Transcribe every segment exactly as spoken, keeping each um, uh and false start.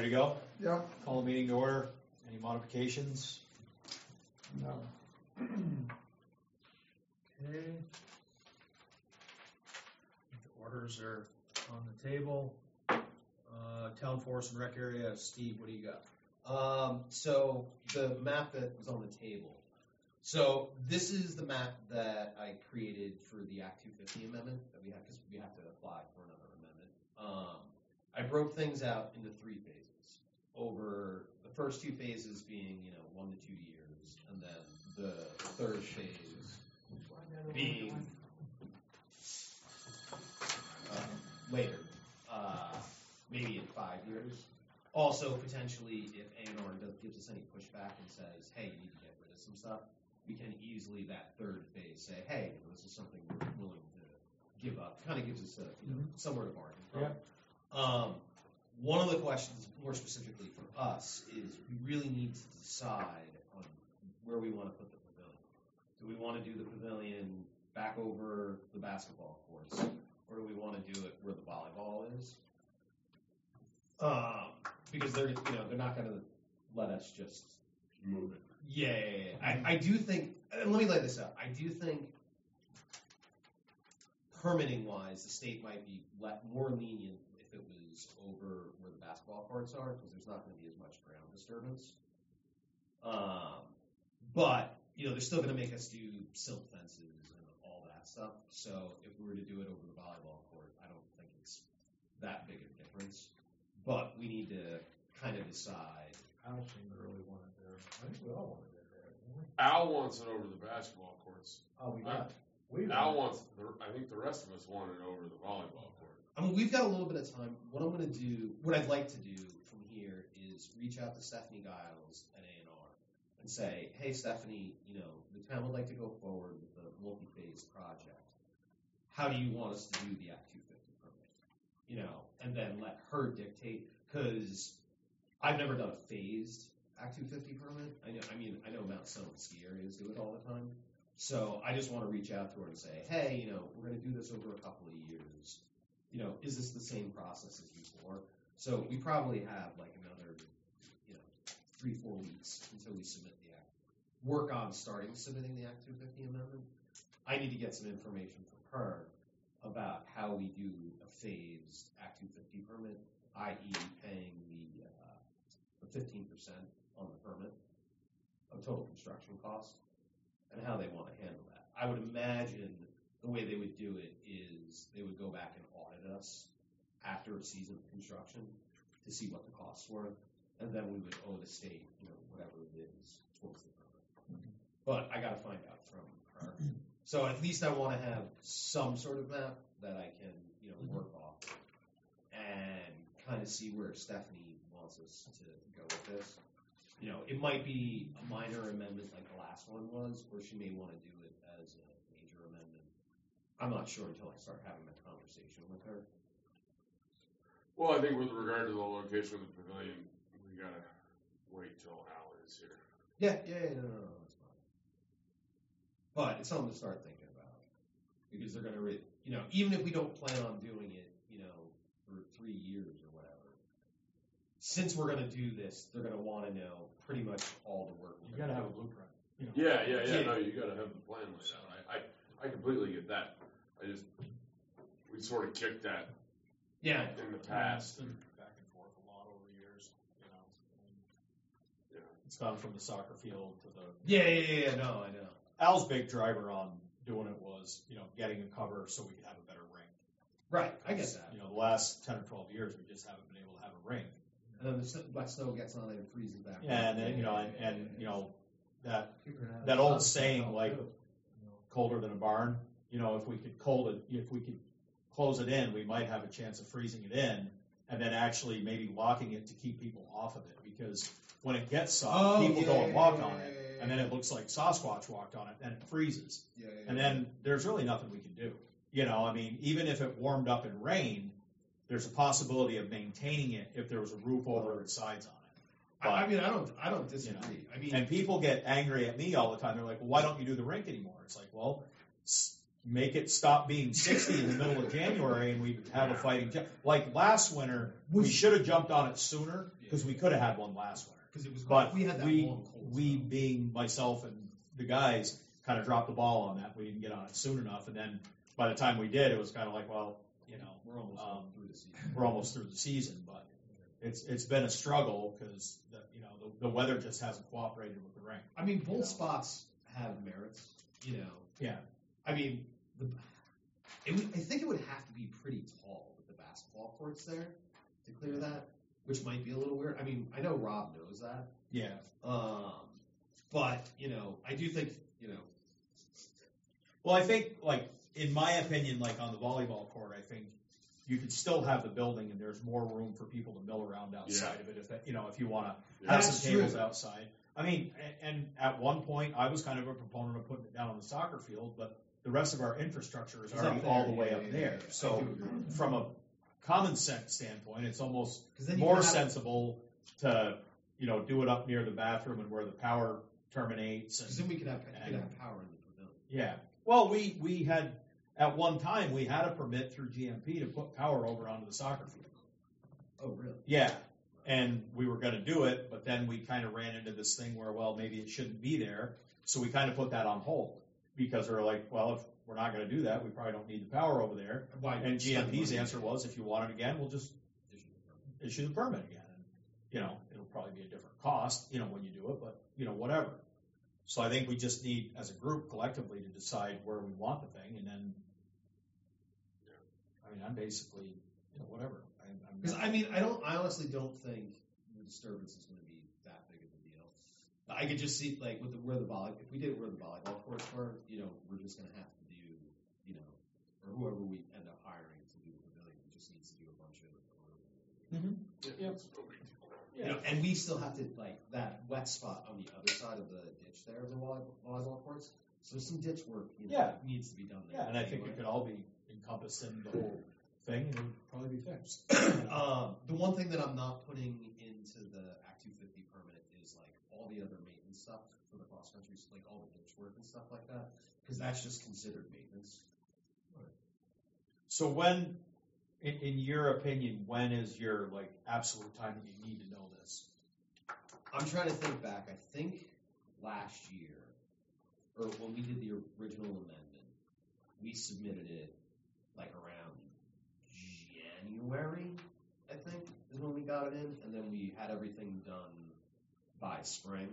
to go? Yep. Call the meeting to order. Any modifications? No. Okay. The orders are on the table. Uh, town forest and rec area. Steve, what do you got? Um, so the map that was on the table. So this is the map that I created for the Act two fifty amendment that we have, because we have to apply for another amendment. Um, I broke things out into three phases. Over the first two phases being, you know, one to two years, and then the third phase being uh, later, uh, maybe in five years. Also, potentially, if A and R gives us any pushback and says, hey, you need to get rid of some stuff, we can easily, that third phase, say, hey, this is something we're willing to give up. Kind of gives us a, you know, mm-hmm. somewhere to bargain from. Yeah. Um, one of the questions, more specifically for us, is we really need to decide on where we want to put the pavilion. Do we want to do the pavilion back over the basketball courts, or do we want to do it where the volleyball is? Um, because they're, you know, they're not going to let us just move it. Yeah, yeah, yeah. I, I do think, and let me lay this out. I do think permitting-wise, the state might be let, more lenient if it was over where the basketball courts are, because there's not going to be as much ground disturbance. Um, but, you know, they're still going to make us do silt fences and all that stuff. So if we were to do it over the volleyball court, I don't think it's that big a difference. But we need to kind of decide. I don't seem to really want it there. I think we all want it there. Don't we? Al wants it over the basketball courts. Oh, we got it. We Al wants, the, I think the rest of us want it over the volleyball court. I mean, we've got a little bit of time. What I'm going to do, what I'd like to do from here is reach out to Stephanie Giles at A and R and say, hey, Stephanie, you know, the town would like to go forward with a multi-phase project. How do you want us to do the Act two fifty permit? You know, and then let her dictate, because I've never done a phased Act two fifty permit. I know, I mean, I know Mount Stone ski areas do it all the time. So I just want to reach out to her and say, hey, you know, we're going to do this over a couple of years. You know, is this the same process as before? So we probably have like another, you know, three, four weeks until we submit the Act. Work on starting submitting the Act two fifty amendment. I need to get some information from her about how we do a phased Act two fifty permit, that is paying the, uh, the fifteen percent on the permit of total construction cost, and how they want to handle that. I would imagine the way they would do it is they would go back and audit us after a season of construction to see what the costs were, and then we would owe the state, you know, whatever it is towards the permit. Mm-hmm. But I got to find out from her. So at least I want to have some sort of map that I can, you know, work off and kind of see where Stephanie wants us to go with this. You know, it might be a minor amendment like the last one was, or she may want to do it as a major amendment. I'm not sure until I start having that conversation with her. Well, I think with regard to the location of the pavilion, we gotta wait till Al is here. Yeah, yeah, yeah, no, no, no, that's fine. But it's something to start thinking about, because they're gonna, re- you know, even if we don't plan on doing it, you know, for three years or whatever, since we're gonna do this, they're gonna want to know pretty much all the work. You gotta have a blueprint. You know. Yeah, yeah, yeah, Yeah. no, you gotta have the plan laid out. I, I, I completely get that. I just, we sort of kicked that Yeah. in the past. And back and forth a lot over the years, you know. Yeah. It's gone from the soccer field to the. Yeah, yeah, yeah, yeah, no, I know. Al's big driver on doing it was, you know, getting a cover so we could have a better rink. Right, I get that. You know, the last ten or twelve years, we just haven't been able to have a rink. And then the snow, black snow gets on it and freezes back. Yeah, and then, you know, and, and you know, that Keep her out that of old the saying, sun, like, too. colder than a barn. You know, if we could cold it, if we could close it in, we might have a chance of freezing it in, and then actually maybe locking it to keep people off of it. Because when it gets soft, Oh, people yeah, go and yeah, walk yeah, on yeah, it, yeah, and then it looks like Sasquatch walked on it, and it freezes. Yeah, yeah, And yeah. then there's really nothing we can do. You know, I mean, even if it warmed up and rained, there's a possibility of maintaining it if there was a roof over its sides on it. But, I, I mean, I don't, I don't disagree. you know, I mean, and people get angry at me all the time. They're like, well, why don't you do the rink anymore? It's like, well, make it stop being sixty in the middle of January and we'd have a fighting chance. Like last winter, we should have jumped on it sooner because we could have had one last winter. Because it was, But we had that we, long cold we spell. being myself and the guys kind of dropped the ball on that. We didn't get on it soon enough. And then by the time we did, it was kind of like, well, you know, We're almost um, through the season. we're almost through the season, but it's, it's been a struggle because the, you know, the, the weather just hasn't cooperated with the rain. I mean, both You know. spots have merits, you know. Yeah. I mean, the, it would, I think it would have to be pretty tall with the basketball courts there to clear that, which might be a little weird. I mean, I know Rob knows that, Yeah. um, but you know, I do think you know. Well, I think, like, in my opinion, like on the volleyball court, I think you could still have the building and there's more room for people to mill around outside Yeah. of it if that, you know, if you want to Yeah. have That's some tables true. outside. I mean, a- and at one point, I was kind of a proponent of putting it down on the soccer field, but the rest of our infrastructure is It's already up there, all the yeah, way yeah, up yeah, there. yeah, yeah. I So do agree. from a common sense standpoint, it's almost 'Cause then you more could have- sensible to, you know, do it up near the bathroom and where the power terminates. Because And, then we could have you could have power in the pavilion. yeah. Well, we, we had, at one time, we had a permit through G M P to put power over onto the soccer field. Oh, really? Yeah. And we were gonna do it, but then we kind of ran into this thing where, well, maybe it shouldn't be there. So we kind of put that on hold because we were like, well, if we're not gonna do that, we probably don't need the power over there. Why? And G M P's spend answer money? was, if you want it again, we'll just Issue the permit. issue the permit again. And, you know, it'll probably be a different cost, you know, when you do it, but, you know, whatever. So I think we just need, as a group, collectively, to decide where we want the thing, and then, I mean, I'm basically, you know, whatever. I'm, I'm Because not- I mean, I don't. I honestly don't think the disturbance is going to be that big of a deal. I could just see like with the, where the volley. If we did it where the volleyball courts were, you know, we're just going to have to do, you know, or whoever we end up hiring to do the pavilion just needs to do a bunch of. Mhm. Yeah, it's no big deal. You know, and we still have to like that wet spot on the other side of the ditch there of the volley- volleyball courts. So some ditch work, you know, Yeah. needs to be done there. Yeah, and I think anyway. it could all be encompassed in the whole thing, and it'd probably be fixed. Um, the one thing that I'm not putting into the Act two fifty permit is like all the other maintenance stuff for the cross country, like all the ditch work and stuff like that, because that's just considered maintenance. So when, in, in your opinion, when is your like absolute time that you need to know this? I'm trying to think back. I think last year, or when we did the original amendment, we submitted it like around January, I think, is when we got it in, and then we had everything done by spring.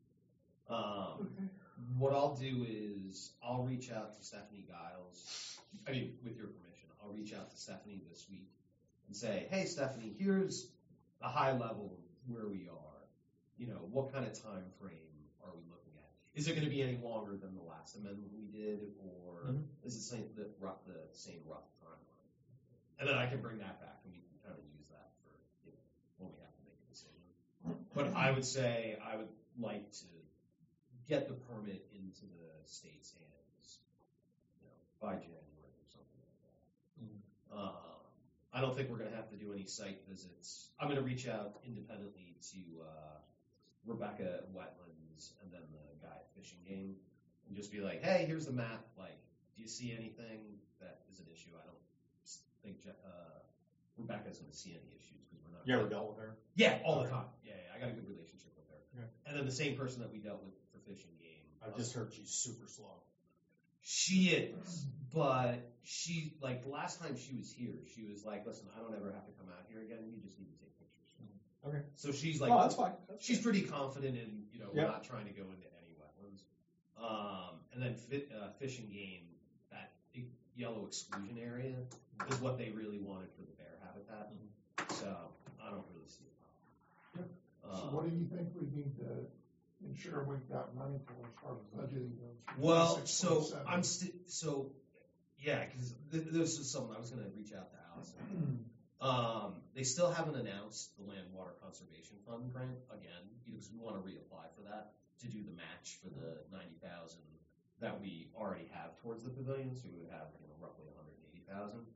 Um, what I'll do is I'll reach out to Stephanie Giles. I mean, with your permission, I'll reach out to Stephanie this week and say, "Hey, Stephanie, here's a high level of where we are. You know, what kind of time frame are we looking at? Is it going to be any longer than the last amendment we did, or Mhm. is it same, the, rough, the same rough timeline?" And then I can bring that back, and we can kind of use that for you know, when we have to make a decision. But I would say I would like to get the permit into the state's hands, you know, by January or something like that. Um, I don't think we're going to have to do any site visits. I'm going to reach out independently to uh, Rebecca at Wetlands and then the guy at Fishing Game and just be like, "Hey, here's the map. Like, do you see anything that is an issue?" I don't think Je- uh, Rebecca's going to see any issues because we're not. You ever dealt with her? Yeah, all the Okay. time. Yeah, yeah, I got a good relationship with her. Yeah. And then the same person that we dealt with for Fishing Game. I've uh, just heard she's super slow. She is, but she, like, the last time she was here, she was like, "Listen, I don't ever have to come out here again. You just need to take pictures." Okay. So she's like, Oh, that's fine. That's she's pretty confident in, you know, we're Yep. not trying to go into any wetlands. Um, and then fit, uh, Fishing Game, that big yellow exclusion area is what they really wanted for the bear habitat. So I don't really see a problem. So Um, what do you think we need to ensure we've got money for as far as budgeting goes? for Well, twenty-six, so twenty-seven? I'm still so yeah, because th- this is something I was going to reach out to Allison. um, they still haven't announced the Land Water Conservation Fund grant again because we want to reapply for that to do the match for the ninety thousand that we already have towards the pavilion. So we would have you know roughly one hundred eighty thousand.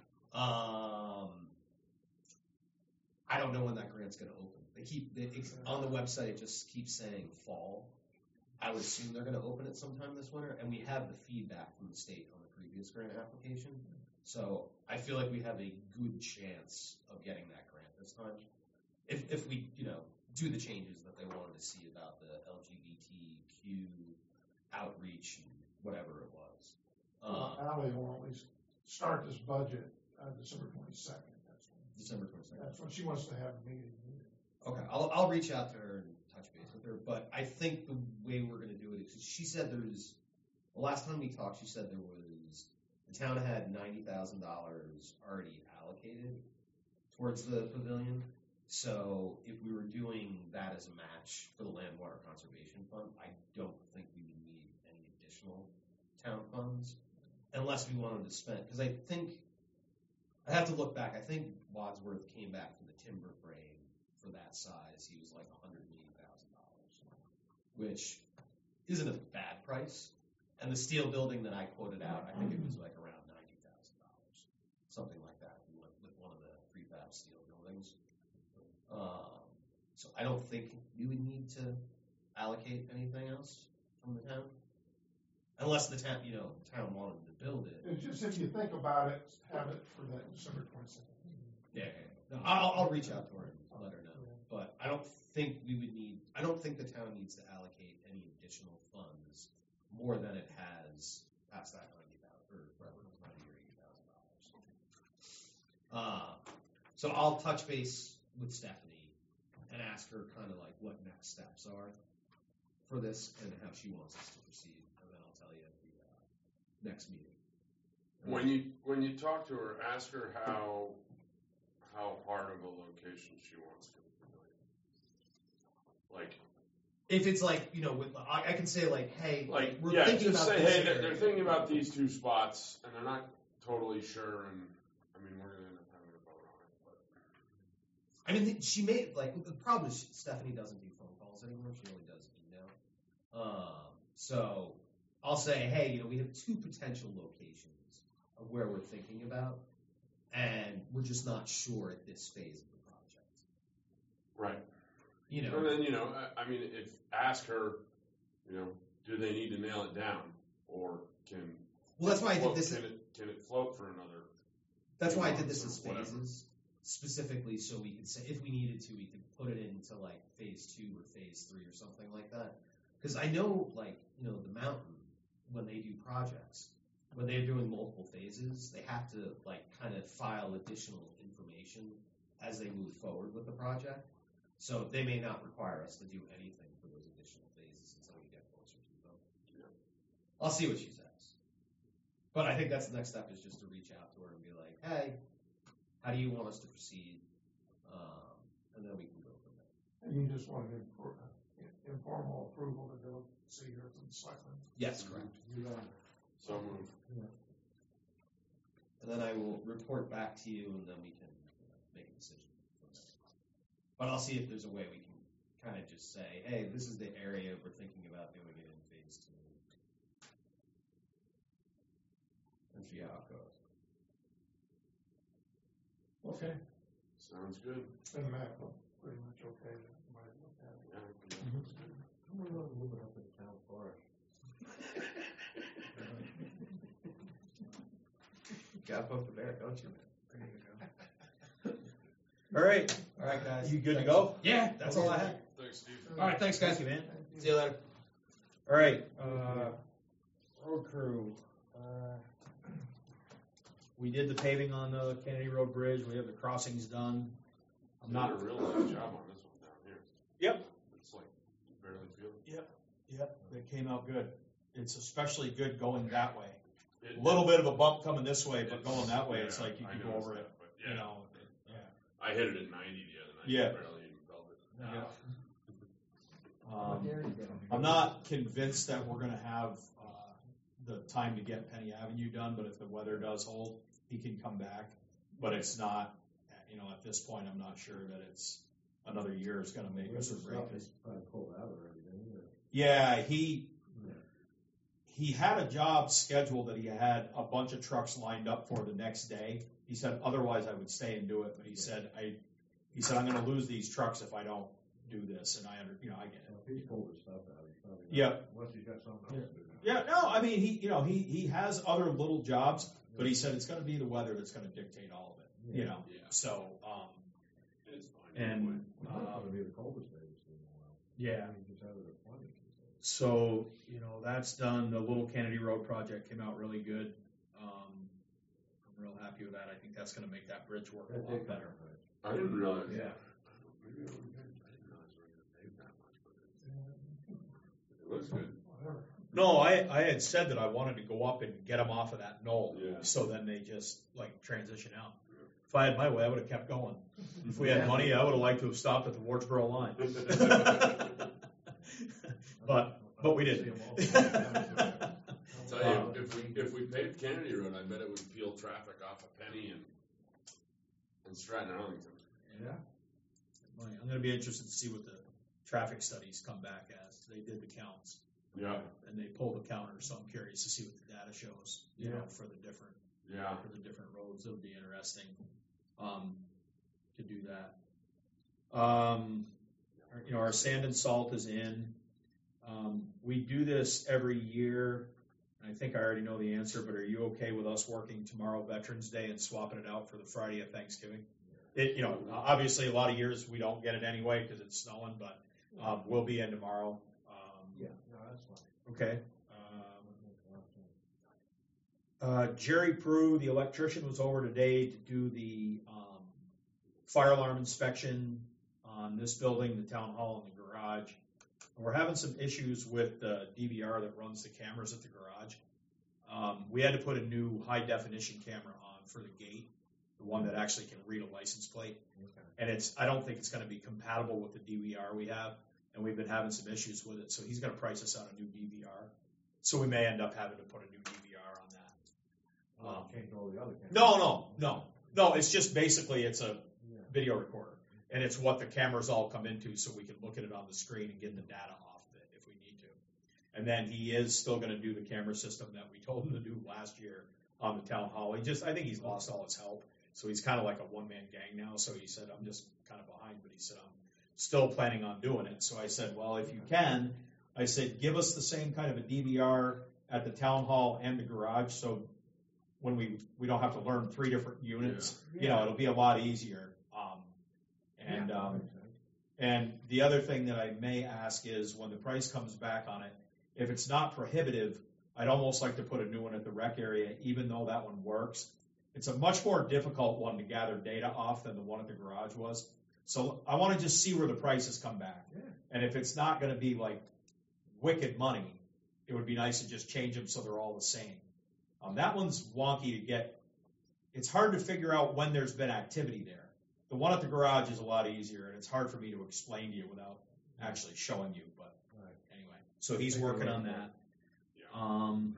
Um, I don't know when that grant's going to open. They keep they, it's, on the website. It just keeps saying fall. I would assume they're going to open it sometime this winter, and we have the feedback from the state on the previous grant application. So I feel like we have a good chance of getting that grant this time. If, if we, you know, do the changes that they wanted to see about the L G B T Q outreach and whatever it was. Well, Um, Ally will at least start this budget, uh, December twenty-second, that's when, December twenty-second. that's when she wants to have a meeting. Okay, I'll, I'll reach out to her and touch base with her, but I think the way we're gonna do it is, she said there's, the last time we talked, she said there was, the town had ninety thousand dollars already allocated towards the pavilion. So if we were doing that as a match for the Land Water Conservation Fund, I don't think we would need any additional town funds unless we wanted to spend, because I think, I have to look back, I think Wadsworth came back from the timber frame for that size, he was like one hundred eighty thousand dollars, which isn't a bad price. And the steel building that I quoted out, I think it was like around ninety thousand dollars, something like that, with with one of the prefab steel buildings. Um, so I don't think we would need to allocate anything else from the town, unless the town, you know, the town wanted to build it. It's just, if you think about it, have it for that December twenty-second. Yeah, yeah, yeah. No, I'll, I'll reach out to her and let her know. But I don't think we would need, I don't think the town needs to allocate any additional funds more than it has past that ninety thousand, or whatever it was, ninety or eighty thousand dollars. Uh, so I'll touch base with Stephanie and ask her kind of like what next steps are for this and how she wants us to proceed, and then I'll tell you at the uh, next meeting. When you when you talk to her, ask her how how hard of a location she wants for the pavilion. Like, if it's like, you know, with, I, I can say like, hey, like we're yeah, thinking just about say, this hey, they're, area. they're thinking about these two spots, and they're not totally sure, and I mean, we're gonna end up having a vote on it. But I mean, she made, like, the problem is Stephanie doesn't do phone calls anymore. She only does email. Um, so I'll say, hey, you know, we have two potential locations of where we're thinking about, and we're just not sure at this phase of the project. right. You know, And then, you know, I, I mean, if ask her, you know, do they need to nail it down, or can well, that's why I did float, this. Can it can it float for another? That's why I months did this or as whatever? phases, specifically so we could say, if we needed to, we could put it into like phase two or phase three or something like that. Because I know, like, you know, the mountain, when they do projects, when they're doing multiple phases, they have to like kind of file additional information as they move forward with the project. So they may not require us to do anything for those additional phases until we get closer to them. Yeah. I'll see what she says. But I think that's the next step, is just to reach out to her and be like, hey, how do you want us to proceed? Um, and then we can go from there. And you just want an infor- uh, informal approval to go see her from the selectmen. Yes, correct. So move. And then I will report back to you, and then we can, you know, make a decision from there. But I'll see if there's a way we can kind of just say, hey, this is the area we're thinking about doing it in phase two. And see how it goes. Okay. Sounds good. And the map looked pretty much okay, might have looked at it. Yeah. Mhm. I'm gonna move it up to the town forest. Gotta poke the bear, don't you, man? There you go. All right, All right, guys. you good to Thanks. go? Yeah, that's all I had. Thanks, Steve. All right, thanks, guys. Thank you, man. Thank you. See you later. All right, uh, road crew. Uh, we did the paving on the Kennedy Road Bridge. We have the crossings done. I'm You did not. a real nice job on this one down here. Yep. It's like you barely feel it. Yep, yep, that came out good. It's especially good going that way. It- A little bit of a bump coming this way, but it's- going that way, it's yeah, like you I can go noticed over that, it, but you yeah, know, yeah. I hit it at ninety the other night. Yeah. I barely even felt it. No. Um, I'm not convinced that we're gonna have, uh, the time to get Penny Avenue done, but if the weather does hold, he can come back. But it's not, you know, at this point, I'm not sure that it's another year is gonna make us or break us. Probably pulled out already, didn't it? Yeah, he, Yeah. he had a job scheduled that he had a bunch of trucks lined up for the next day. He said, otherwise I would stay and do it, but he said, I, he said, I'm gonna lose these trucks if I don't do this, and I under, you know, I get it. Well, if he's pulled his stuff out, he's probably. not- Yeah. Unless he's got something else to do. Yeah, no, I mean, he, you know, he, he has other little jobs, but he said it's gonna be the weather that's gonna dictate all of it, you know, Yeah. so, um, It's fine. and, It's not uh, gonna be the coldest day we've seen in a while. yeah. I mean, just out of the twenties. So, you know, that's done. The Little Kennedy Road project came out really good. Um, I'm real happy with that. I think that's gonna make that bridge work a That lot did come better. out nice. I didn't realize. Yeah. Maybe I didn't I didn't realize we were going to pave that much, but it, it looks good. Whatever. No, I, I had said that I wanted to go up and get them off of that knoll, Yeah. so then they just like transition out. If I had my way, I would have kept going. If we had money, I would have liked to have stopped at the Wardsboro line. But, but we didn't. Tell you, if we if we paved Kennedy Road, I bet it would peel traffic off of Penny and and Stratton Arlington. Yeah. I'm gonna be interested to see what the traffic studies come back as. They did the counts. Yeah, And they pulled the counter, so I'm curious to see what the data shows, you know, Yeah. for the different, yeah. for the different roads. It'll be interesting, um, to do that. Um, our- you know, our sand and salt is in. Um, we do this every year. I think I already know the answer, but are you okay with us working tomorrow, Veterans Day, and swapping it out for the Friday of Thanksgiving? It, you know, obviously a lot of years we don't get it anyway because it's snowing, but, um, we'll be in tomorrow. Um, Yeah, no, that's fine. Okay. Um, uh, Jerry Prue, the electrician, was over today to do the um, fire alarm inspection on this building, the town hall, and the garage. And we're having some issues with the D V R that runs the cameras at the garage. Um, we had to put a new high definition camera on for the gate, the one that actually can read a license plate. Okay. And it's, I don't think it's going to be compatible with the D V R we have, and we've been having some issues with it. So he's going to price us out a new D V R. So we may end up having to put a new D V R on that. Well, Um, change all the other cameras. No, no, no, no. It's just basically it's a Yeah. video recorder, and it's what the cameras all come into, so we can look at it on the screen and get the data off of it if we need to. And then he is still going to do the camera system that we told him to do last year on the town hall. He just, I think he's lost all his help, so he's kind of like a one man gang now. So he said, I'm just kind of behind, but he said I'm still planning on doing it. So I said, well, if you can, I said, give us the same kind of a D V R at the town hall and the garage, so when we we don't have to learn three different units, Yeah. you know, it'll be a lot easier. Um, and Yeah, that um, makes sense. and the other thing that I may ask is when the price comes back on it, if it's not prohibitive, I'd almost like to put a new one at the rec area, even though that one works. It's a much more difficult one to gather data off than the one at the garage was. So I want to just see where the prices come back. Yeah. And if it's not going to be like wicked money, it would be nice to just change them so they're all the same. Um, that one's wonky to get. It's hard to figure out when there's been activity there. The one at the garage is a lot easier, and it's hard for me to explain to you without actually showing you. But Right. anyway, so he's working on that. Yeah. Um,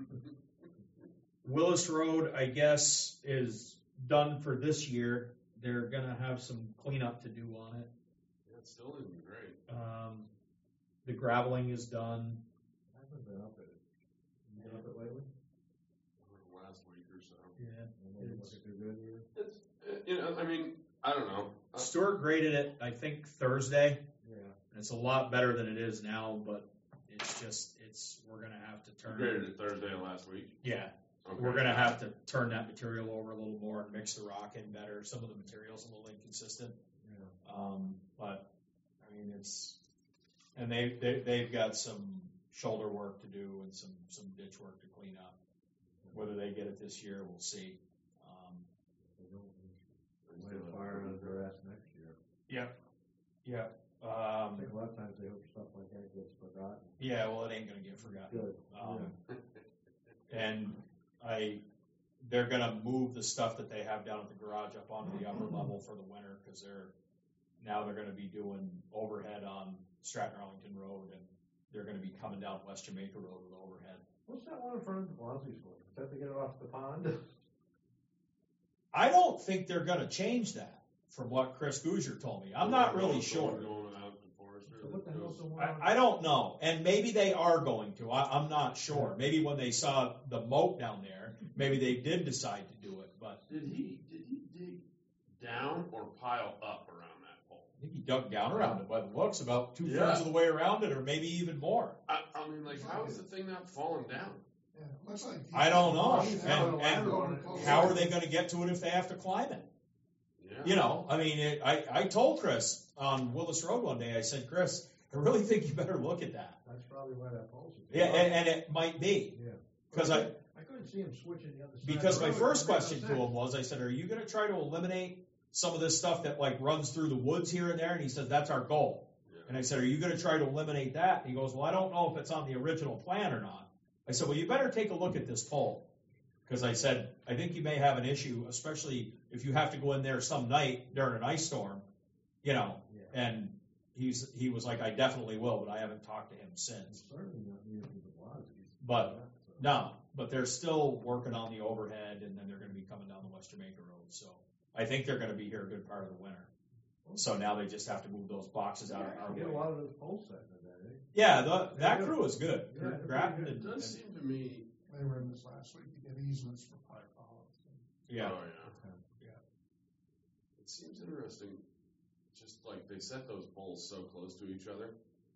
Willis Road, I guess, is done for this year. They're gonna have some cleanup to do on it. Yeah, it's still isn't great. Um, the graveling is done. I haven't been up it. You been up it lately? Over the last week or so. Yeah. And then It's- looking too good here? It's, uh, you know, I mean, I don't know. Uh, Stuart graded it, I think, Thursday. Yeah. And it's a lot better than it is now, but it's just, it's, we're gonna have to You turn. graded it Thursday of last week. Yeah, Okay. we're gonna have to turn that material over a little more and mix the rock in better. Some of the material's a little inconsistent. Yeah. Um, but, I mean, it's, and they, they, they've got some shoulder work to do and some, some ditch work to clean up. Whether they get it this year, we'll see. Um, They don't light a fire under their ass next year. Yep. Yep. I Um, think a lot of times they hope stuff like that gets forgotten. yeah, well, it ain't gonna get forgotten. Good. Um, and I, they're gonna move the stuff that they have down at the garage up onto the upper level for the winter, cause they're, now they're gonna be doing overhead on Stratton Arlington Road, and they're gonna be coming down West Jamaica Road with overhead. What's that one in front of the Velocity's for? Is that to get it off the pond? I don't think they're gonna change that, from what Chris Gouger told me. I'm not really Going- sure. Going out to Forester. So what the that hell's goes- the one on? I, I don't know, and maybe they are going to. I, I'm not sure. Maybe when they saw the moat down there, maybe they did decide to do it. But Did he, did he dig down or pile up around that pole? I think he dug down around it by the looks, about two Yeah. thirds of the way around it, or maybe even more. I, I mean, like, how is the thing not falling down? Yeah, it looks like. I don't know. He's And, having a and ladder close how to are it. they going to get to it if they have to climb it? Yeah. You know, I mean, it, I, I told Chris on Willis Road one day, I said, Chris, I really think you better look at that. That's probably why that pole's. Yeah, and, and it might be. Yeah. Because I, I couldn't see him switching the other side. because of the my road. first That makes question no to sense. him was, I said, are you going to try to eliminate some of this stuff that like runs through the woods here and there? And he said, that's our goal. Yeah. And I said, are you going to try to eliminate that? And he goes, well, I don't know if it's on the original plan or not. I said, well, you better take a look at this pole. Because I said, I think you may have an issue, especially if you have to go in there some night during an ice storm, you know. Yeah. And he's he was like, I definitely will, but I haven't talked to him since. It's certainly not using the plaza. But, No, but they're still working on the overhead, and then they're going to be coming down the West Jamaica Road. So I think they're going to be here a good part of the winter. So now they just have to move those boxes out of I our get a way. lot of those poles set in that, eh? Yeah, the, that They're crew is good. Yeah, they're Grattan pretty and, It does and- seem to me. They were in this last week to get easements for Pike Hollow. yeah, Oh, yeah. yeah. It seems interesting, just like they set those poles so close to each other.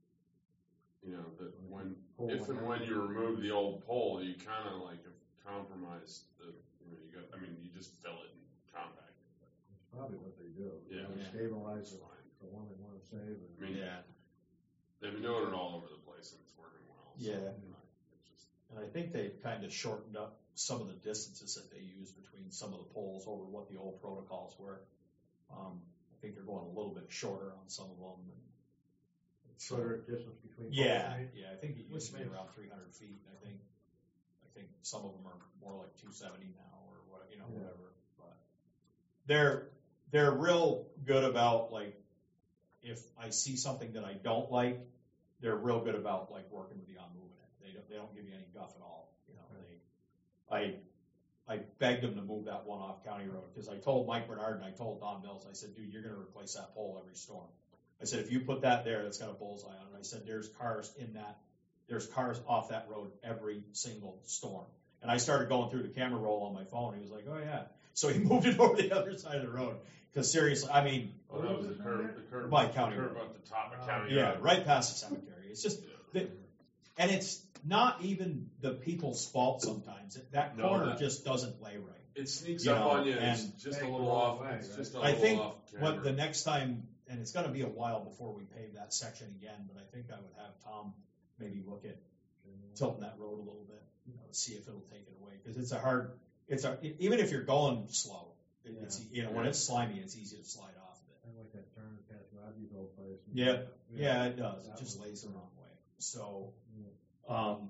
You know, that when, Pole if and and when line. you remove the old pole, you kind of like have compromised the, you know, you got, I mean, you just fill it and compact it. That's probably what they do. Yeah. They Yeah. stabilize It's the, fine. the one they want to save. And, I mean, Yeah. they've been doing it all over the place and it's working well. So, Yeah. you know, it's just, And I think they've kind of shortened up some of the distances that they use between some of the poles over what the old protocols were. Um, I think they're going a little bit shorter on some of them. And it's, uh, shorter distance between. poles, Yeah, eh? yeah, I think it used to be Which around three hundred feet. I think, I think some of them are more like two seventy now, or what, you know, Yeah. whatever. But they're they're real good about like if I see something that I don't like, they're real good about like working with you on moving it. They don't they don't give you any guff at all. You know, they I I begged them to move that one off County Road because I told Mike Bernard and I told Don Mills, I said, dude, you're going to replace that pole every storm. I said, if you put that there, that's got a bullseye on it. I said, there's cars in that, there's cars off that road every single storm. And I started going through the camera roll on my phone. He was like, oh yeah. So he moved it over the other side of the road. Because seriously, I mean, oh, that was the curve, the curve, By the County curve Road. at the top of Uh, County yeah, Road. right past the cemetery. It's just, Yeah. the, and it's not even the people's fault sometimes. That No, corner that- just doesn't lay right. It sneaks You up know, on you and it's and- just a Take little the wrong off, way, it's right? just a I little think off what camera. the next time, and it's going to be a while before we pave that section again, but I think I would have Tom maybe look at tilting that road a little bit, you know, to see if it'll take it away. Because it's a hard, it's a, even if you're going slow, it, it's, you know, when it's slimy, it's easy to slide off of it. I like that turn past Robbie's old place. Yeah, yeah, it does. That It just was- lays the wrong way. So, Yeah. um,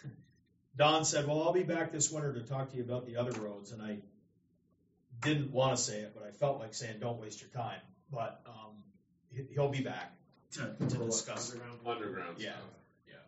Don said, well, I'll be back this winter to talk to you about the other roads. And I didn't want to say it, but I felt like saying, don't waste your time. But um, he- he'll be back to, to For what, discuss. underground? Underground Yeah. stuff.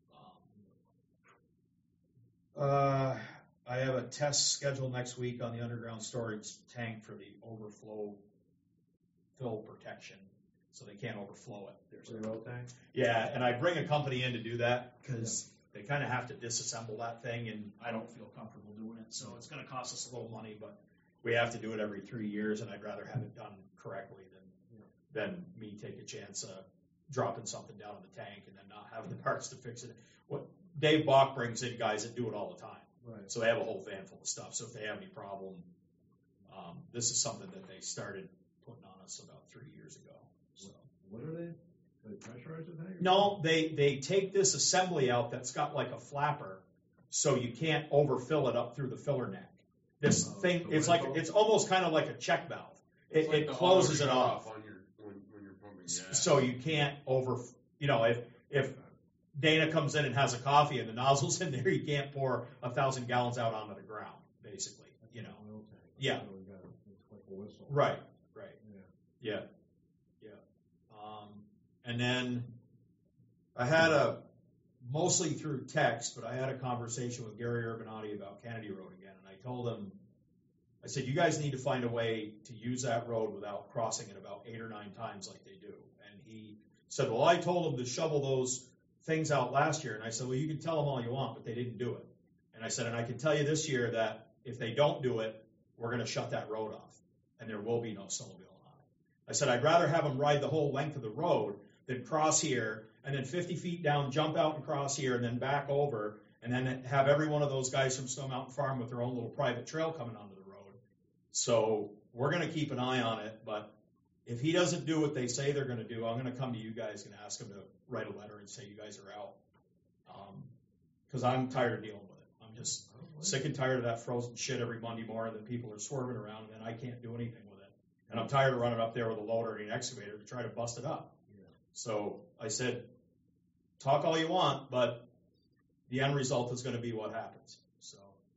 Um, uh, I have a test scheduled next week on the underground storage tank for the overflow fill protection, so they can't overflow it. There's For the old tank? yeah, and I bring a company in to do that because they kind of have to disassemble that thing, and I don't feel comfortable doing it. So it's going to cost us a little money, but we have to do it every three years, and I'd rather have it done correctly than than me take a chance of dropping something down in the tank and then not having the parts to fix it. What Dave Bach brings in guys that do it all the time. Right. So they have a whole van full of stuff. So if they have any problem, um, this is something that they started putting on us about three years ago. So. What are they? They pressurize the tank? No, they, they take this assembly out that's got like a flapper, so you can't overfill it up through the filler neck. This Oh, thing, the it's like window? it's almost kind of like a check valve. It, It's like it the closes auto it shut off, on your, when, when you're pumping gas. so you can't over. You know, if if Dana comes in and has a coffee and the nozzle's in there, you can't pour a thousand gallons out onto the ground, basically. That's You an know, oil tank. Yeah. So we got it. It's like a whistle. right, right. Yeah. Yeah, yeah. Um, and then I had a, mostly through text, but I had a conversation with Gary Urbanati about Kennedy Road again, and I told him, I said, you guys need to find a way to use that road without crossing it about eight or nine times like they do. And he said, well, I told them to shovel those things out last year, and I said, well, you can tell them all you want, but they didn't do it. And I said, and I can tell you this year that if they don't do it, we're going to shut that road off, and there will be no snowmobile on it. I said, I'd rather have them ride the whole length of the road than cross here and then fifty feet down, jump out and cross here and then back over and then have every one of those guys from Snow Mountain Farm with their own little private trail coming onto the road. So we're going to keep an eye on it, but if he doesn't do what they say they're going to do, I'm going to come to you guys and ask him to write a letter and say you guys are out. Because I'm tired of dealing with it. I'm just sick and tired of that frozen shit every Monday morning that people are swerving around and then I can't do anything with it. And I'm tired of running up there with a loader and an excavator to try to bust it up. Yeah. So I said, talk all you want, but the end result is going to be what happens. So,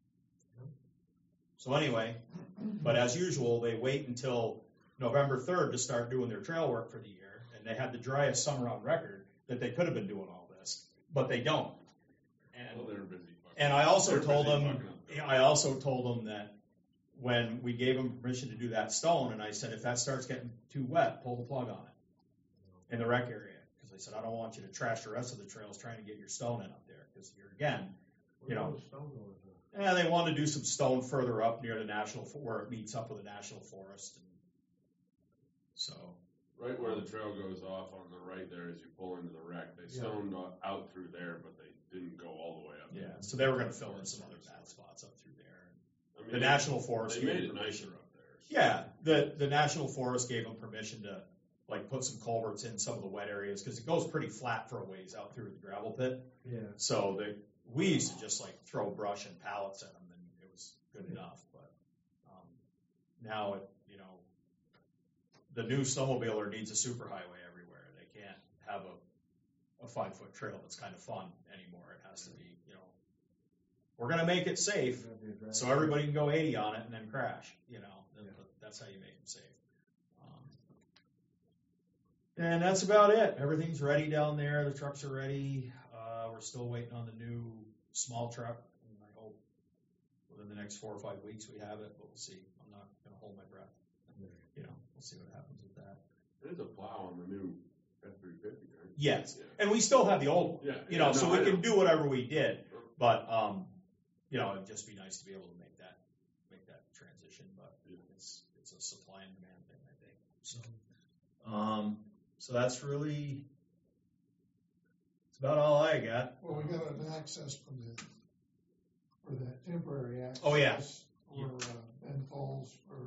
so anyway, but as usual, they wait until November third to start doing their trail work for the year, and they had the driest summer on record that they could have been doing all this, but they don't. And, Well, they're busy. fucking- and I also they're told busy them, fucking up there. I also told them that when we gave them permission to do that stone, and I said, if that starts getting too wet, pull the plug on it in the rec area. Because I said, I don't want you to trash the rest of the trails trying to get your stone in up there. Because you're, again, you know, Where's the stone going to? and they want to do some stone further up near the national, where it meets up with the national forest. And so, Right where the trail goes off on the right there as you pull into the wreck, they Yeah. stoned out through there, but they didn't go all the way up. yeah, so they were going to fill in some other bad spots up through there. I mean, The national forest They gave made them it permission. nicer up there. so- Yeah, the, the national forest gave them permission to like put some culverts in some of the wet areas because it goes pretty flat for a ways out through the gravel pit. Yeah. So they, we used to just like throw brush and pallets at them and it was good enough. But um, now it, you know, the new snowmobiler needs a superhighway everywhere. They can't have a, a five foot trail that's kind of fun anymore. It has to be, you know, we're going to make it safe so everybody can go eighty on it and then crash. You know, That- that's how you make them safe. Um, and that's about it. Everything's ready down there. The trucks are ready. Uh, we're still waiting on the new small truck. And I hope within the next four or five weeks we have it, but we'll see. I'm not going to hold my breath. You know, we'll see what happens with that. There's a plow on the new F three fifty, right? Yes, Yeah. and we still have the old one. Yeah. You know, yeah, so no, we I can know. do whatever we did, but um, you know, it'd just be nice to be able to make that make that transition. But Yeah. it's it's a supply and demand thing, I think. So, um, so that's really it's about all I got. Well, we got an access for the, for that temporary access. Oh, yeah. For, uh, Ben Falls, for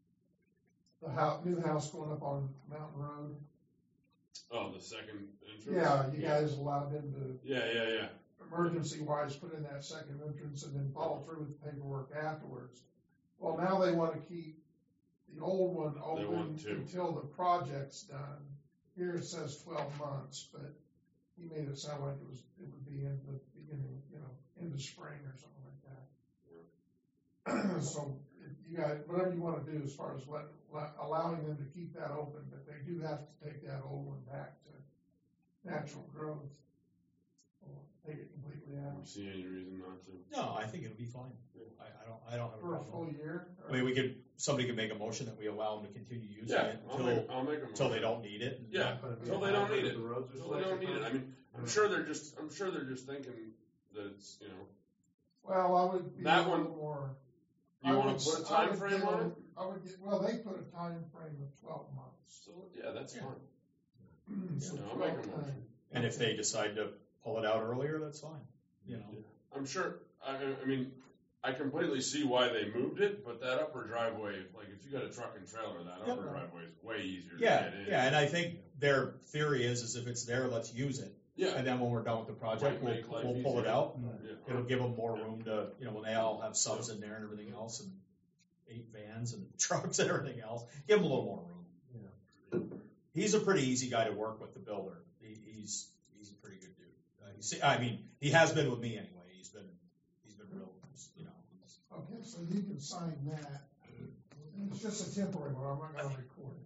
the house, new house going up on Mountain Road. Oh, the second entrance? Yeah, you guys allowed them to Yeah, yeah, yeah. emergency wise put in that second entrance and then follow through with the paperwork afterwards. Well, now they want to keep the old one open want to. until the project's done. Here it says twelve months, but he made it sound like it was, it would be in the beginning, you know, into spring or something like that. So if you guys, whatever you want to do as far as let, let, allowing them to keep that open, but they do have to take that old one back to natural growth. Or take it completely I out. don't see any reason not to. No, I think it'll be fine. I, I don't I don't have a For a problem. full year? I mean, we could somebody could make a motion that we allow them to continue using Yeah, it I'll until make, I'll make a until they motion. don't need it. Yeah, But if until you they don't have need it. the roads are Until they don't need it. I mean, I'm Yeah. sure they're just, I'm sure they're just thinking that it's, you know, Well, I would be a That little one- more. you I wanna would- put a I time would frame give on them- it? I would get, well, they put a time frame of twelve months. So, yeah, that's Yeah. fine. So Yeah, I'll make a twelve motion. times. And if they decide to pull it out earlier, that's fine. You know. I'm sure, I, I mean, I completely see why they moved it, but that upper driveway, like if you got a truck and trailer, that Yep. upper driveway is way easier to Yeah, get in. yeah, and I think their theory is, is if it's there, let's use it, Yeah, and then when we're done with the project, Might we'll, make life we'll pull it easier. out, and yeah. it'll give them more room to, you know, when they all have subs in there and everything else, and eight vans and trucks and everything else, give them a little more room. He's a pretty easy guy to work with, the builder. He, he's he's a pretty good dude. Uh, you see, I mean, he has been with me anyway. He's been he's been real, you know. He's, Okay, so you can sign that. And it's just a temporary one, I'm not gonna record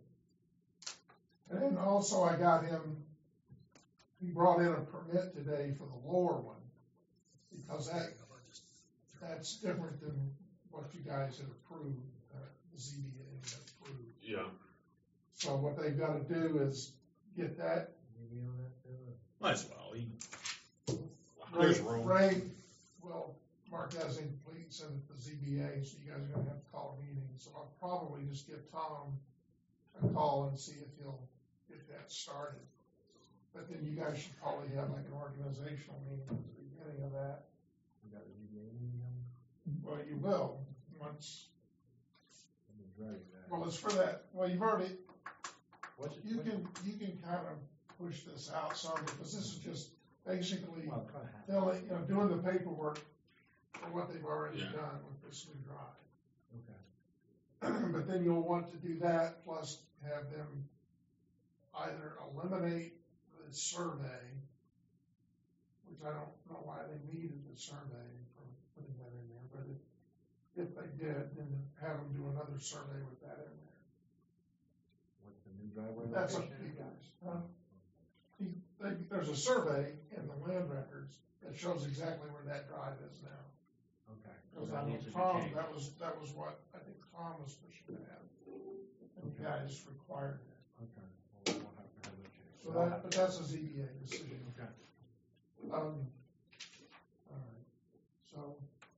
it. And then also I got him, he brought in a permit today for the lower one, because that, that's different than what you guys had approved, uh, the Z B A had approved. Yeah, So what they've gotta do is get that. might as well. He, there's room. Ray, well, Mark has incomplete, send it to Z B A, so you guys are gonna have to call a meeting, so I'll probably just give Tom a call and see if he'll get that started. But then you guys should probably have like an organizational meeting at the beginning of that. You got a Z B A meeting on? Well, you will, once, I've been dreading that. well, it's for that, well, you've already, What's it? you what's it- can, you can kind of push this out some, because this is just basically Well, it kinda happened. filling, you know, doing the paperwork for what they've already Yeah. done with this new drive. Okay. But then you'll want to do that, plus have them either eliminate the survey, which I don't know why they needed the survey for putting that in there, but if, if they did, then have them do another survey with that in there. What's the new driveway? That's up to location? you guys. Huh? He- they- There's a survey in the land records that shows exactly where that drive is now. Okay. Because So I that know needs to be Tom, changed. that was, that was what, I think Tom was pushing to have. And you guys required it. Okay. Well, we'll have to have that changed. So that, but that's a Z B A decision. Okay. Um, all right, so.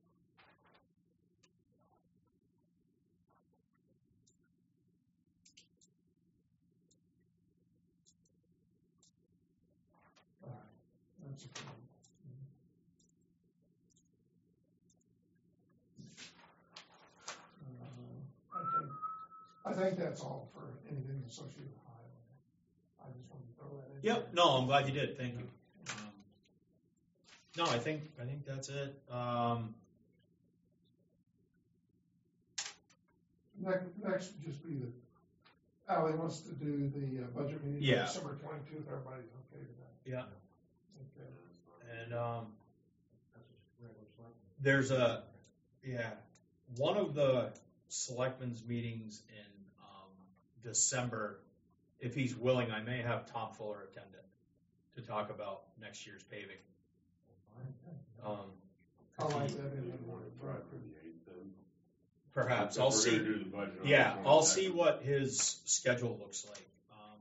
All right, that's okay. Uh, I think, I think that's all for anything associated with highway. I just wanted to throw that in. Yep. No, I'm glad you did. Thank you. Um, no, I think I think that's it. Um, Next, next would just be the, Ally wants to do the uh, budget meeting Yeah. December twenty-two, if everybody's okay with that. yeah, Okay. and um, That's just regular selectmen. there's a yeah one of the selectmen's meetings in um, December. If he's willing, I may have Tom Fuller attend it to talk about next year's paving. Um, I'll if write he- that in. You want to try for the eighth then? perhaps If I'll we're see. gonna do the budget on Yeah, the I'll see 22nd. what his schedule looks like. Um,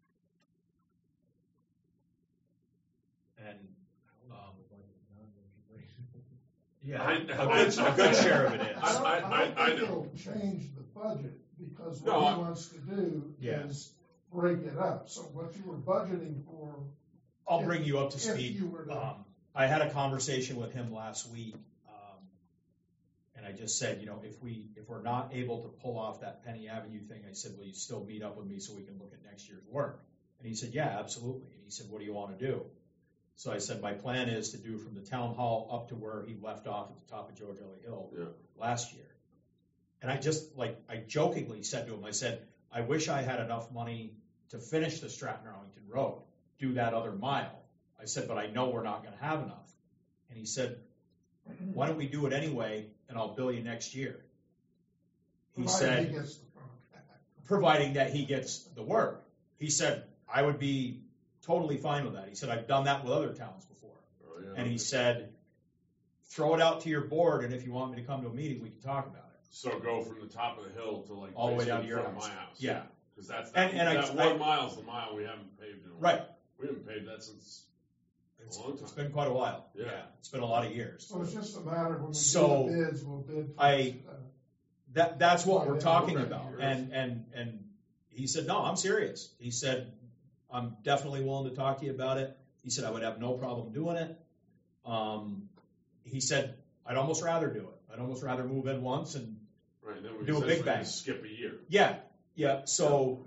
and um, yeah, I- a I- good, a good share of it is. I don't, I- I I- don't I think know. it'll change the budget, because No, what I- he wants to do Yeah. is break it up. So what you were budgeting for, I'll bring you up to if speed. you were to, Um, I had a conversation with him last week, um, and I just said, you know, if we if we're not able to pull off that Penny Avenue thing, I said, will you still meet up with me so we can look at next year's work? And he said, yeah, absolutely. And he said, what do you want to do? So I said, my plan is to do from the town hall up to where he left off at the top of George Ellie Hill Yeah. last year. And I just like I jokingly said to him, I said, I wish I had enough money to finish the Stratton Arlington Road, do that other mile. I said, but I know we're not going to have enough. And he said, why don't we do it anyway, and I'll bill you next year. He provided said, he gets the phone. providing that he gets the work. He said, I would be totally fine with that. He said, I've done that with other towns before. Oh, yeah. And he said, throw it out to your board, and if you want me to come to a meeting, we can talk about it. So go from the top of the hill to like All the way down to basically your in front of house. my house. Yeah. Because that's And- that, and I- that I- one mile's the mile we haven't paved in a while. Right. We haven't paved that since It's, a long time. it's been quite a while. Yeah. It's been a lot of years. So it's just a matter of when we So, do the bids, we'll bid. for, I- uh, That that's what we're Yeah, talking okay. about. And and and he said, no, I'm serious. He said, I'm definitely willing to talk to you about it. He said, I would have no problem doing it. Um, he said, I'd almost rather do it. I'd almost rather move in once and Right. Then we Do a can big essentially bang. skip a year. yeah, yeah. So,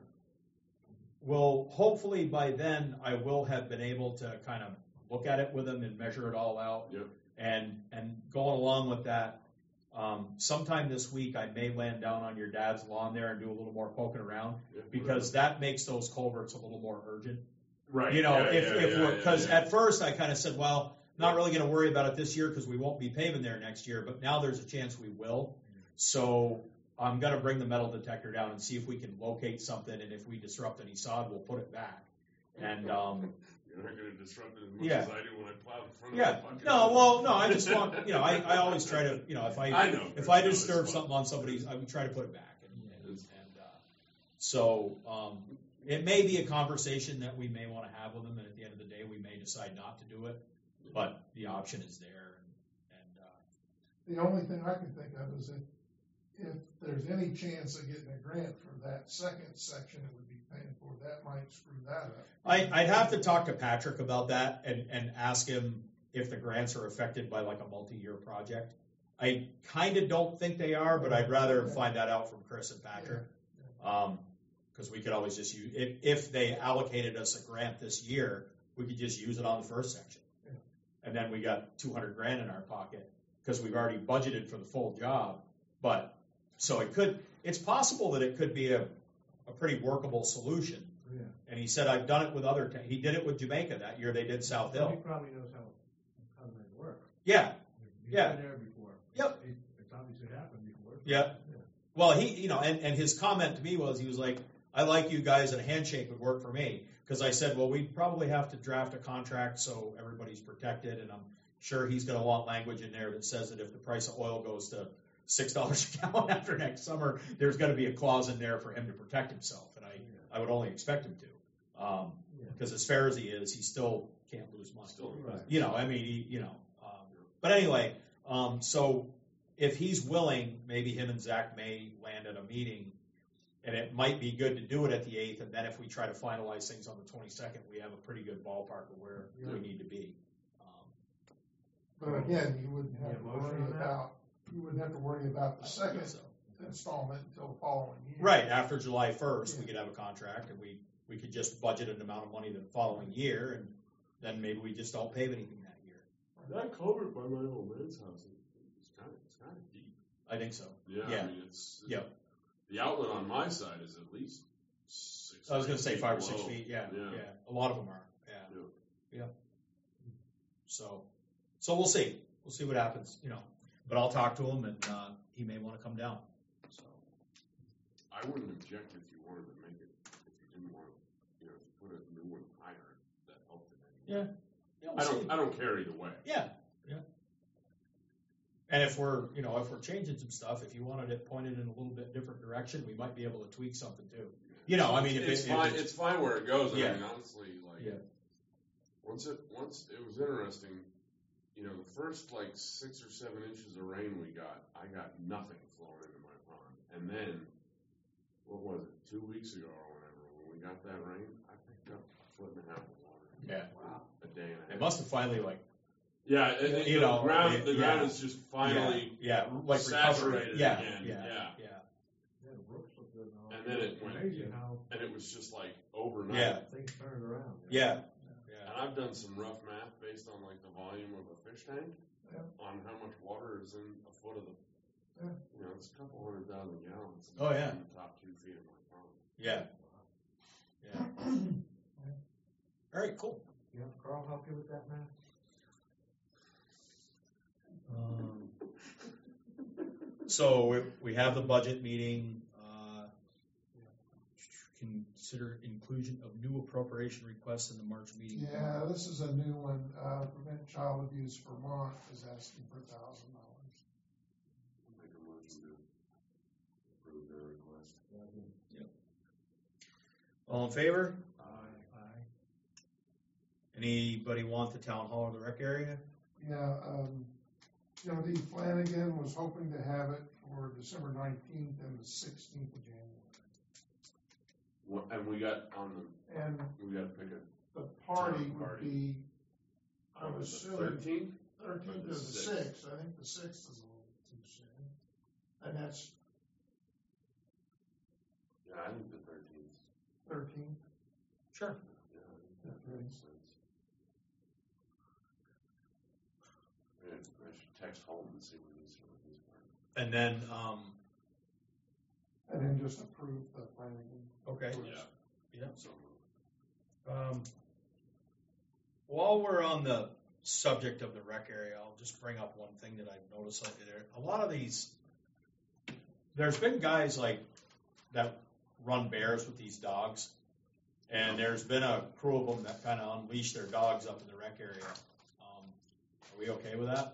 well, hopefully by then I will have been able to kind of look at it with him and measure it all out. Yep. And and going along with that, um, sometime this week I may land down on your dad's lawn there and do a little more poking around Yeah, because that makes those culverts a little more urgent. right. You know, yeah, if yeah, if yeah, we're yeah, because yeah. at first I kind of said, well, not really going to worry about it this year because we won't be paving there next year, but now there's a chance we will. So I'm going to bring the metal detector down and see if we can locate something, and if we disrupt any sod, we'll put it back. And um, You're not going to disrupt it as much Yeah. as I do when I plow the front yeah, of the bucket. no, well, no, I just want, you know, I, I always try to, you know, if I, I know. if I No, it's disturb fine. something on somebody's, I would try to put it back. And, and, It's- and uh, so um, it may be a conversation that we may want to have with them, and at the end of the day, we may decide not to do it, but the option is there. And, and uh, The only thing I can think of is if, if there's any chance of getting a grant for that second section it would be paying for, that might screw that up. I, I'd have to talk to Patrick about that and, and ask him if the grants are affected by like a multi-year project. I kind of don't think they are, but I'd rather find that out from Chris and Patrick. Um, because we could always just use, if, if they allocated us a grant this year, we could just use it on the first section. Yeah. And then we got two hundred grand in our pocket because we've already budgeted for the full job. But, so it could, it's possible that it could be a, a pretty workable solution. Yeah. And he said, I've done it with other, ta- he did it with Jamaica that year they did South He Hill. probably knows how, how they work. Yeah, He's Yeah. been there before. Yep. It- It's obviously happened before. Yeah. Well, he, you know, and, and his comment to me was, he was like, I like you guys, and a handshake would work for me. Because I said, well, we'd probably have to draft a contract so everybody's protected, and I'm sure he's going to want language in there that says that if the price of oil goes to six dollars a gallon after next summer, there's going to be a clause in there for him to protect himself, and I, Yeah. I would only expect him to. Um, Yeah. because as fair as he is, he still can't lose money. Still in Right. You know, I mean, he, you know. Um, but anyway, um, so if he's willing, maybe him and Zach may land at a meeting, and it might be good to do it at the eighth, and then if we try to finalize things on the twenty-second, we have a pretty good ballpark of where Yeah. we need to be. Um, But again, you wouldn't have Yeah, to motion worry on that? about, you wouldn't have to worry about I the don't think second so. installment until the following year. Right, after July first, we Yeah. could have a contract, and we, we could just budget an amount of money the following year, and then maybe we just don't pave anything that year. That culvert by my old man's house is kind of, it's kind of deep. I think so. Yeah, Yeah. I mean, it's, Yeah. the outlet on my side is at least six. I was or gonna eight say feet five or six below. feet, yeah, Yeah. yeah. A lot of them are, yeah. Yeah. So, so we'll see. We'll see what happens, you know. But I'll talk to him, and uh, he may want to come down. So, I wouldn't object if you wanted to make it, if you didn't want to, you know, to put a new one higher, if that helped in any way. yeah, I we'll see. don't, I don't care either way. Yeah, yeah. And if we're, you know, if we're changing some stuff, if you wanted it pointed in a little bit different direction, we might be able to tweak something too. You know, I mean, if It's it- if fine, it's- it's fine where it goes, I Yeah. mean, honestly, like, Yeah. once it, once, it was interesting, you know, the first like six or seven inches of rain we got, I got nothing flowing into my pond. And then, what was it, two weeks ago or whatever, when we got that rain, I picked up a foot and a half of water. Yeah. Wow. A day and a half. It must have finally like, Yeah, it, it, You the know, ground, it- the ground yeah. is just finally, yeah, yeah, like saturated recovered. Yeah, again, yeah, yeah. yeah, Yeah, the Brooks look good and all. And then it went- Amazing how and it was just like overnight. Yeah. things turned around. yeah, And yeah. I've done some rough math based on like the volume of a fish tank, Yeah. on how much water is in a foot of the, Yeah. you know, it's a couple hundred thousand gallons. Oh, yeah. In the top two feet of my pond. Yeah. Yeah. All right, cool. Yeah, Carl help you with that, man? Um, so we, we have the budget meeting. Uh, consider inclusion of new appropriation requests in the March meeting. Yeah, this is a new one, uh, Prevent Child Abuse Vermont is asking for a thousand dollars. Make a motion to approve their request. All in favor? Aye. Aye. Anybody want the town hall or the rec area? Yeah, um, Timothy Flanagan was hoping to have it for December nineteenth and the sixteenth of January. What, and we got on the, And we got to pick a, the party Town would party. be, I on the was assuming, thirteenth? thirteenth Or or the the sixth. sixth, I think the sixth is a little too soon. And that's Yeah, I think the thirteenth. thirteenth. Sure. Yeah, I think that makes sense. Yeah, I should text home and see what he's doing. He's fine. And then, um, And then just approve the Flanagan. okay. Yeah. Yeah. So, Um, while we're on the subject of the rec area, I'll just bring up one thing that I've noticed lately. There, a lot of these, there's been guys like that run bears with these dogs, and there's been a crew of them that kind of unleash their dogs up in the rec area. Um, are we okay with that?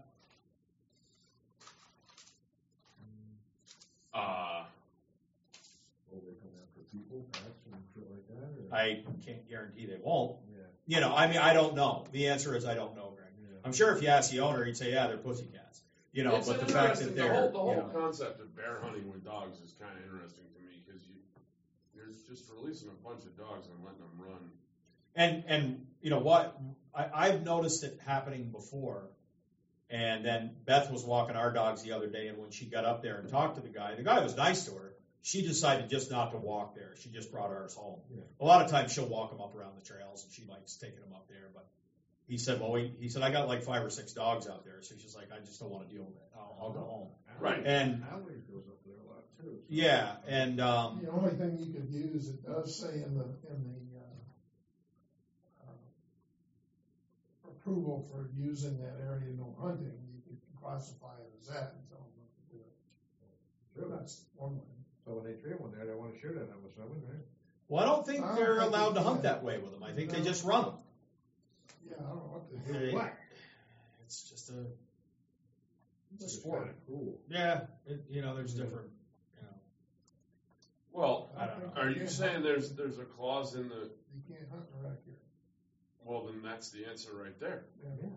uh, Will they come after people, pets, and shit like that? Or? I can't guarantee they won't. Yeah. You know, I mean, I don't know. The answer is I don't know, Greg. Yeah. I'm sure if you ask the owner, he'd say, yeah, they're pussycats. you know, It's but the an fact interesting- that the they're, whole, the whole you know, concept of bear hunting with dogs is kind of interesting to me because you you're just releasing a bunch of dogs and letting them run. and, and, you know what, I, I've noticed it happening before. And then Beth was walking our dogs the other day, and when she got up there and talked to the guy, the guy was nice to her. She decided just not to walk there. She just brought ours home. Yeah. A lot of times she'll walk them up around the trails, and she likes taking them up there. But he said, well, he, he said, I got like five or six dogs out there. So she's like, I just don't want to deal with it. I'll, I'll go home. Right. And Alex goes up there a lot too. so- yeah, and um, The only thing you could use, it does say in the, in the, uh, uh, approval for using that area, no hunting, you could classify it as that and tell them what to do. Sure. That's one way. So when they train one there, they want to shoot at them or something, right? well, I don't think I don't they're think allowed they to hunt can. that way with them. I think they No. just run them. Yeah, I don't know what they do. They- What? It's just a, it's a It's sport. kinda cool. Yeah, it, you know, there's different, you know, Well, I don't know. are you saying there's there's a clause in the? You can't hunt in a rec area. Well, then that's the answer right there. Yeah.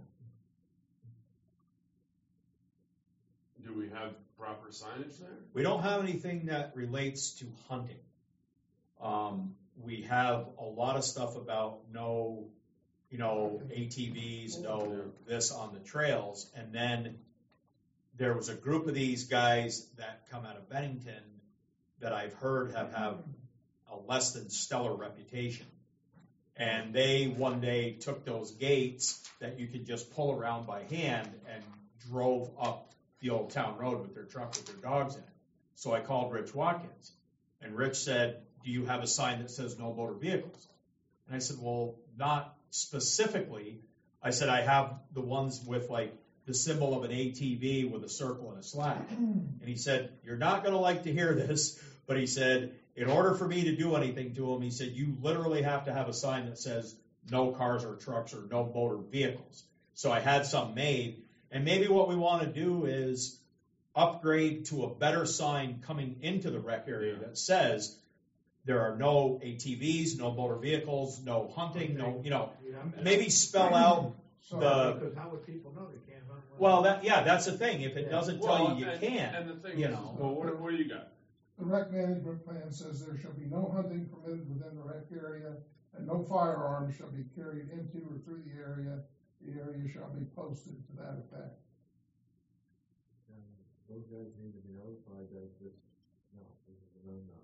Do we have proper signage there? We don't have anything that relates to hunting. Um, we have a lot of stuff about no, you know, A T Vs, no this on the trails. And then there was a group of these guys that come out of Bennington that I've heard have, have a less than stellar reputation. And they one day took those gates that you could just pull around by hand and drove up the old town road with their truck with their dogs in it. So I called Rich Watkins, and Rich said, do you have a sign that says no motor vehicles? And I said, well, not specifically. I said, I have the ones with like the symbol of an A T V with a circle and a slash. And he said, you're not going to like to hear this, but he said, in order for me to do anything to him, he said, you literally have to have a sign that says no cars or trucks or no motor vehicles. So I had some made. And maybe what we want to do is upgrade to a better sign coming into the rec area that says there are no A T Vs, no motor vehicles, no hunting, no, you know, Yeah. maybe spell out So, the, Because how would people know they can't hunt? when- well, that, yeah, that's the thing. If it Yeah. doesn't Well, tell you you and, can't, And the thing you is, know. well, what, what do you got? the rec management plan says there shall be no hunting permitted within the rec area, and no firearms shall be carried into or through the area. The area shall be posted to that effect. And those guys need to be notified that this, no, this is a no-no.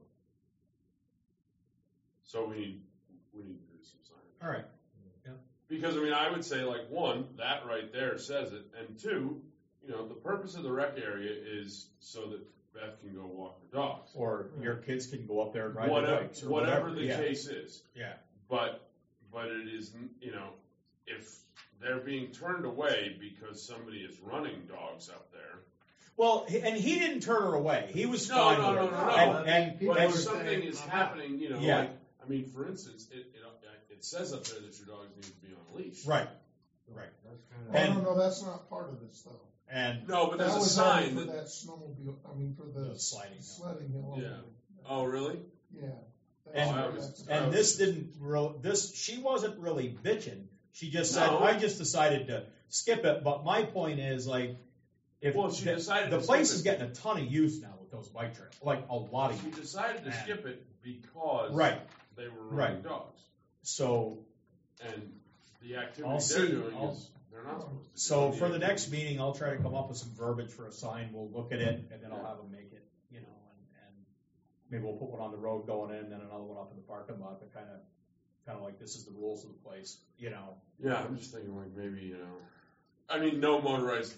So we need we need to do some signage. all right. Because I mean, I would say like one, that right there says it, and two, you know, the purpose of the rec area is so that Beth can go walk the dogs. Or your kids can go up there and ride whatever, their bikes or whatever whatever. the yeah. case is. Yeah. But but it is, you know, if they're being turned away because somebody is running dogs up there. Well, he- and he didn't turn her away. He was No, fine no, with no, her. no, no. And, and, People But and if are something saying, is "I'm happening, you know, Yeah. like I mean, for instance, it it, it says up there that your dogs need to be on a leash. right, right. That's kind Well, And- no, no, that's not part of this though. And No, but there's That a was only sign for that. that snowmobile, I mean, for the The sliding hill. sledding hill. Yeah. Oh, really? Yeah. And- Oh, I was- That's- and this didn't real this she wasn't really bitching. She just said, No. I just decided to skip it. But my point is like if Well, she the, decided the to place skip is it. getting a ton of use now with those bike trails. Like a lot of She use. decided to Man. skip it because Right. they were running Right. dogs, So and the I'll activity see- they're doing I'll- is they're not supposed to. do so it. for the next meeting I'll try to come up with some verbiage for a sign. We'll look at it and then I'll have them make it, you know, and, and maybe we'll put one on the road going in and then another one up in the parking lot that kind of kind of like this is the rules of the place, you know. Yeah, I'm just thinking like maybe you know, I mean, no motorized.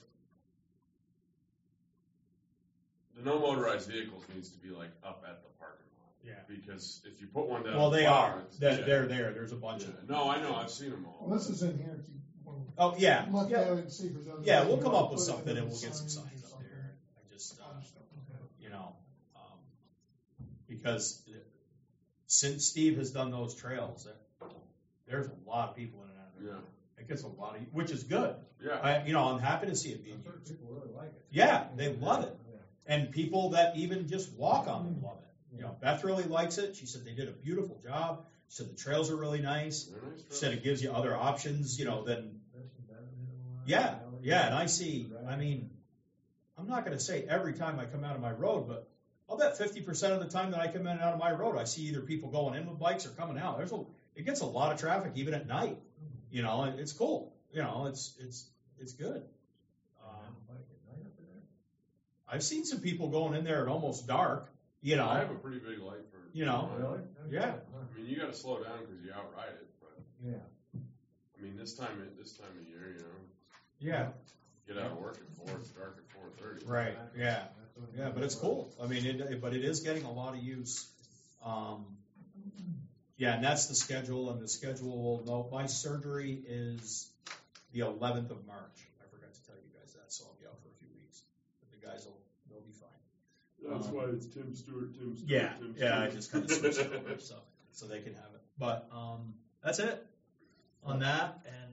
The no motorized vehicles needs to be like up at the parking lot. Yeah. Because if you put one down. Well, the they bottom, are. it's- They're, yeah. they're there. There's a bunch Yeah. of them. No, I know. I've seen them all. Well, this is in here if you want to Oh yeah, look yeah, at it and see if there's other. yeah. ways We'll you come wanna up with put it something in and the we'll get some signs or signs up something. there. I just, uh, I just don't know. you know, um, because since Steve has done those trails, that, there's a lot of people in and out of there. Yeah. It gets a lot of, which is good. Yeah. I, you know, I'm happy to see it being of, I've heard used. people really like it. Yeah, they love it. Yeah. And people that even just walk on them love it. You know, Beth really likes it. She said they did a beautiful job. She said the trails are really nice. They're nice She said it gives you other options, you know, than Especially down in the line, Yeah, valley. yeah, and I see, I mean, I'm not gonna say every time I come out of my road, but I'll bet fifty percent of the time that I come in and out of my road, I see either people going in with bikes or coming out. There's a, it gets a lot of traffic even at night, you know, and it's cool, you know, it's, it's, it's good. Um, I've seen some people going in there at almost dark, you know. I have a pretty big light for. You know. Really? Yeah. I mean, you gotta slow down because you outride it, but, Yeah. I mean, this time, of- this time of year, you know, Yeah, get out of work at four, it's dark at four thirty. right, yeah. That's what- Yeah, but it's cool. I mean, it, but it is getting a lot of use. Um, yeah, and that's the schedule, and the schedule, no, my surgery is the eleventh of March. I forgot to tell you guys that, so I'll be out for a few weeks. But the guys will, they'll be fine. That's Um, why it's Tim Stewart, Tim Stewart, Yeah, Tim Stewart. yeah, I just kind of switched it over, so, so they can have it. But, um, that's it on that, and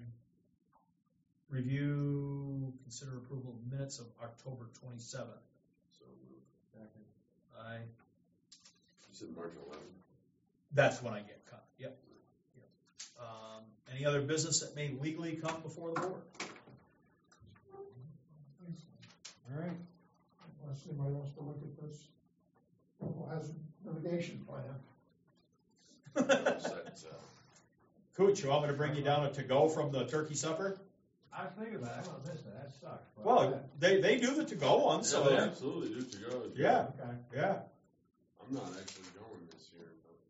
review, consider approval of minutes of October twenty-seventh. So moved. Second. I, You said March eleventh. that's when I get cut, yep. Yep. Um, any other business that may legally come before the board? All right, Unless anybody wants to look at this local hazard mitigation plan. Set, uh, Cooch, you want me to bring you down a to-go from the turkey supper? I was thinking about it, I'm gonna miss that, that sucks. but- Well, they, they do the to-go one, Yeah, so, they yeah, absolutely do to go. yeah, Okay. yeah. I'm not actually going this year,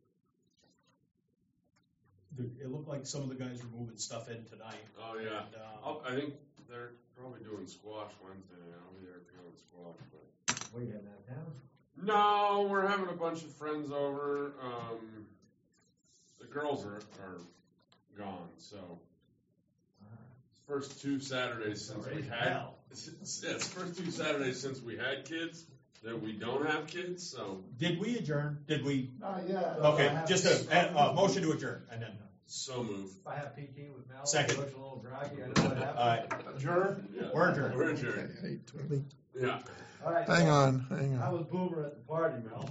but, The- It looked like some of the guys were moving stuff in tonight. oh, yeah. And, um, I'll, I think they're probably doing squash Wednesday. I'll be there peeling squash, but. What, you heading out of town? No, we're having a bunch of friends over. Um, the girls are, are gone, so first two Saturdays since we Raise had hell. it's, it's first two Saturdays since we had kids that we don't have kids. So Did we adjourn? Did we? Not yet. Okay, I have- just a, a, a motion to adjourn, and then, so move. If I have P T with Mel, it Second. looks a little groggy, I know what happened. all right, Adjourn? Yeah. We're adjourned. We're adjourned. Eight twenty. Yeah. All right, Hang so on, hang on. I was boomer at the party, Mel.